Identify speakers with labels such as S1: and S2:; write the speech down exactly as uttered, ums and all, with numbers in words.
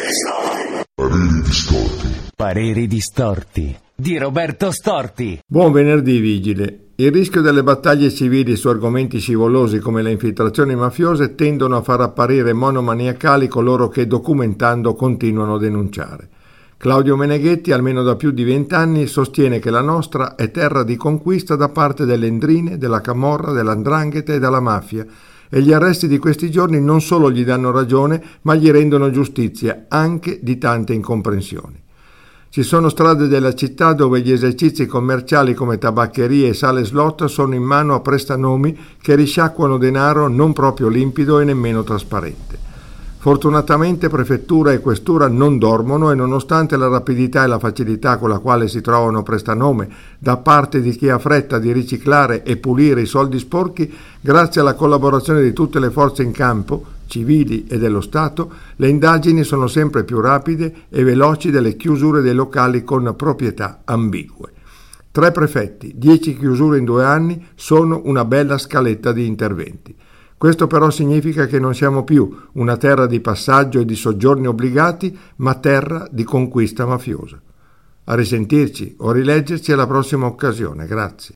S1: Pareri distorti.
S2: Pareri distorti di Roberto Storti.
S3: Buon venerdì, vigile. Il rischio delle battaglie civili su argomenti scivolosi come le infiltrazioni mafiose tendono a far apparire monomaniacali coloro che, documentando, continuano a denunciare. Claudio Meneghetti, almeno da più di vent'anni, sostiene che la nostra è terra di conquista da parte delle Endrine, della Camorra, dell'Andrangheta e della mafia, e gli arresti di questi giorni non solo gli danno ragione, ma gli rendono giustizia anche di tante incomprensioni. Ci sono strade della città dove gli esercizi commerciali come tabaccherie e sale slot sono in mano a prestanomi che risciacquano denaro non proprio limpido e nemmeno trasparente. Fortunatamente prefettura e questura non dormono e, nonostante la rapidità e la facilità con la quale si trovano prestanome da parte di chi ha fretta di riciclare e pulire i soldi sporchi, grazie alla collaborazione di tutte le forze in campo, civili e dello Stato, le indagini sono sempre più rapide e veloci delle chiusure dei locali con proprietà ambigue. Tre prefetti, dieci chiusure in due anni sono una bella scaletta di interventi. Questo però significa che non siamo più una terra di passaggio e di soggiorni obbligati, ma terra di conquista mafiosa. A risentirci o rileggerci alla prossima occasione. Grazie.